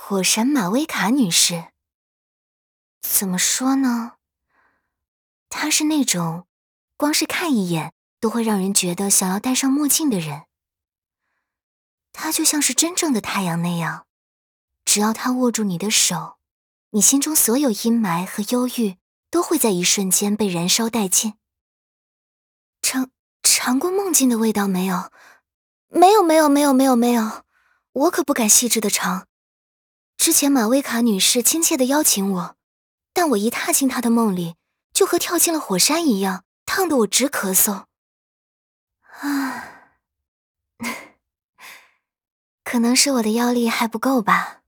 火神马薇卡女士。怎么说呢？她是那种光是看一眼都会让人觉得想要戴上墨镜的人。她就像是真正的太阳那样，只要她握住你的手，你心中所有阴霾和忧郁都会在一瞬间被燃烧殆尽。尝过梦境的味道没有？没有，我可不敢细致的尝。之前马薇卡女士亲切地邀请我，但我一踏进她的梦里，就和跳进了火山一样，烫得我直咳嗽。可能是我的妖力还不够吧。